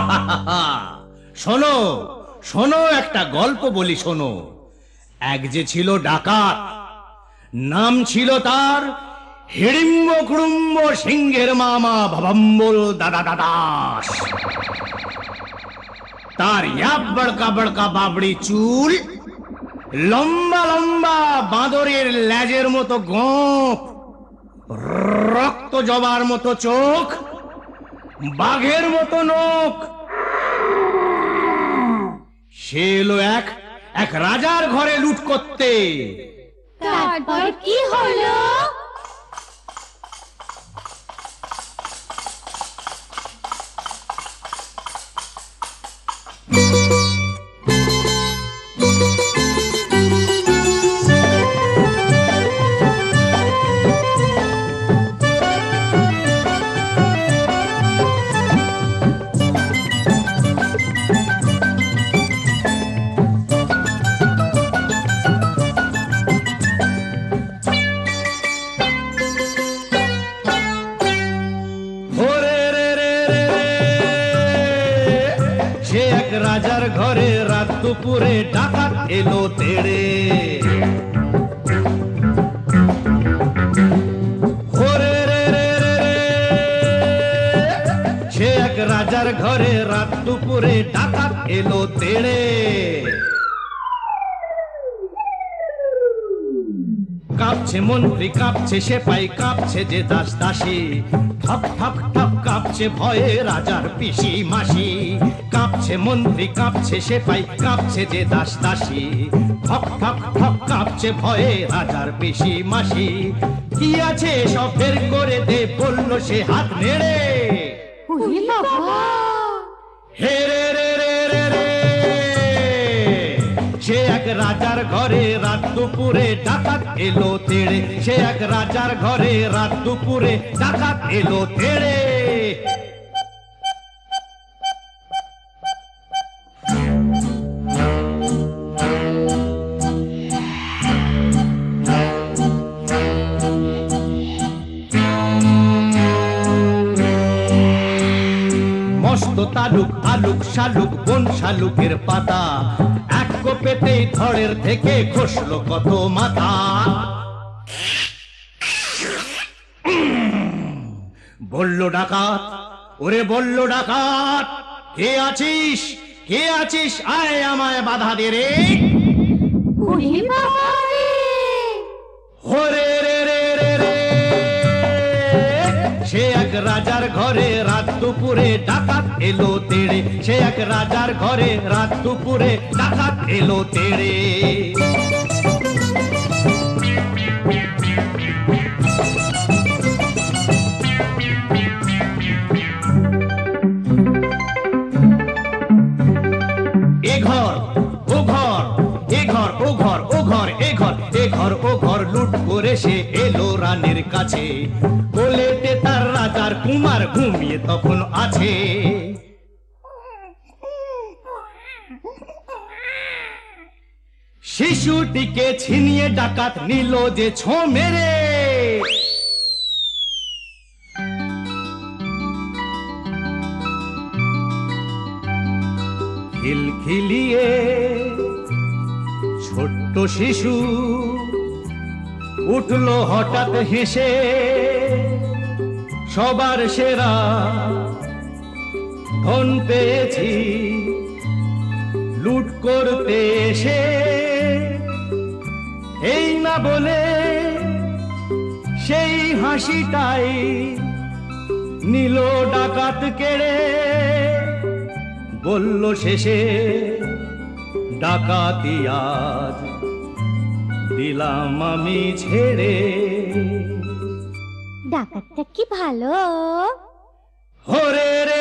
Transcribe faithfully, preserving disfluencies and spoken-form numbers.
শোনো শোনো, একটা গল্প বলি শোনো। এক যে ছিল ডাকাত, নাম ছিল তার হিড়িম্ব কুড়ুম্ব সিংহের মামা ভবম্বল দাদা দাদাস। তার ইয়াব বড়কা বড়কা বাবড়ি চুল, লম্বা লম্বা বাঁদরের লেজের মতো গোঁফ, রক্ত জবার মতো চোখ, বাঘের মতো নখ। সে এলো এক এক রাজার ঘরে লুট করতে। তারপর কি হলো? রাজার ঘরে রাত দুপুরে ডাকাত এলো তেড়ে। ওরে রে রে রে রে, সে এক রাজার ঘরে রাত দুপুরে ডাকাত এলো তেড়ে। কাঁপছে মন্ত্রী, কাঁপছে সেপাই, কাঁপছে যে দাস দাসী, ঠক ঠক ঠক কাঁপছে ভয়ে রাজার পিসি মাসি। কাঁপছে মন্ত্রী, কাঁপছে সেপাই, কাঁপছে যে দাস দাসী, ঠক ঠক ঠক কাঁপছে ভয়ে রাজার পিসি মাসি। কি আছে সব বের করে দে, বলল সে হাত নেড়ে। হে রে রে রে রে রে, সে এক রাজার ঘরে রাত দুপুরে ডাকাত এলো তেড়ে। সে এক রাজার ঘরে রাত দুপুরে ডাকাত এলো তেড়ে। মস্ত তালুক আলুক শালুক বন শালুকের পাতা, এক কোপেতেই ধড়ের থেকে খসলো কত মাথা। বলল ডাকাত, ওরে বলল ডাকাত, কে আছিস কে আছিস, আয় আমায় বাধা দে রে। ওরে রে রে রে রে, সে এক রাজার ঘরে রাত দুপুরে ডাকাত এলো তেড়ে। সে এক রাজার ঘরে রাত দুপুরে ডাকাত এলো তেড়ে। এ ঘর ও ঘর, এ ঘর ও ঘর, ও ঘর এ ঘর, এ ঘর ও ঘর লুট করে সে এলো রানীর কাছে। কোলেতে তার রাজার কুমার ঘুমিয়ে তখন আছে। শিশুটিকে ছিনিয়ে ডাকাত নিল যে ছো মেরে। খিলখিলিয়ে ছোট্ট শিশু উঠলো হঠাৎ হেসে, সবার সেরা ধন পেয়েছি লুট করতে এসে। এই না বলে সেই হাসিটাই নিল ডাকাত কেড়ে। বলল শেষে ডাকাতি আজ দিলাম আমি ছেড়ে। ডাকাতটা কি ভালো। ওরে রে